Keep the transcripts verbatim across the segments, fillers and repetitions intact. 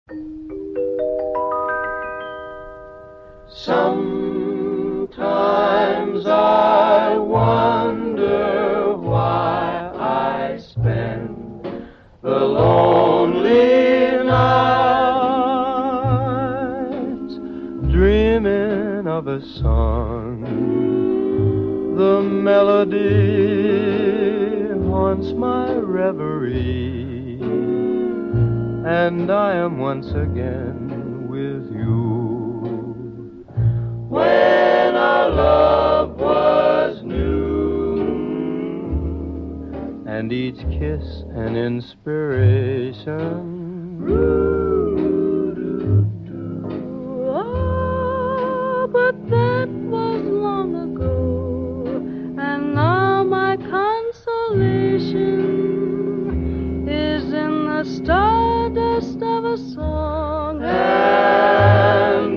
Sometimes I wonder why I spend the lonely nights dreaming of a song. The melody haunts my reverie, and I am once again with you. When our love was new, and each kiss an inspiration. Oh, but that was long ago, and now my consolation is in the stardust of a song. And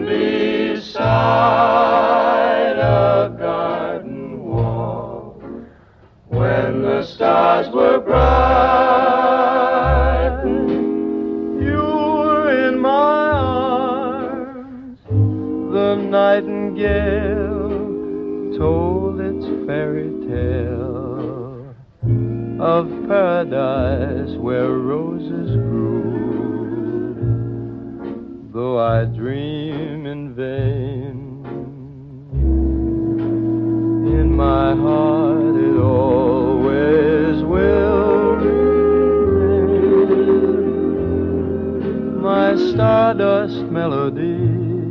beside a garden wall, when the stars were bright, you were in my arms. The nightingale told its fairy tale of paradise where roses grew. Though I dream in vain, in my heart it always will remain. My stardust melody,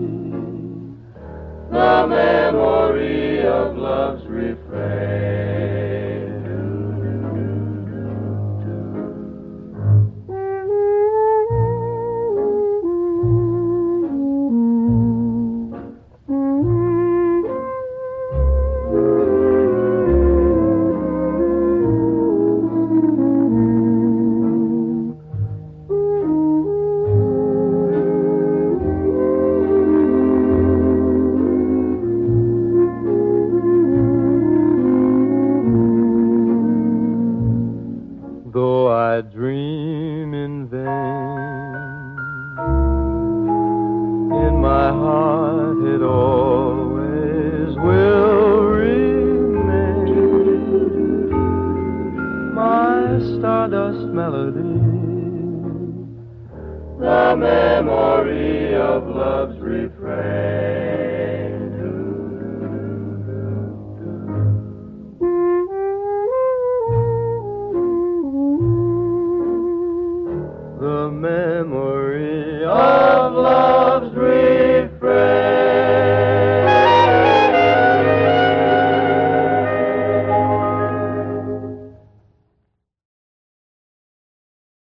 the memory of love's refrain. Though I dream in vain, in my heart it always will remain. My stardust melody, the memory of love's refrain.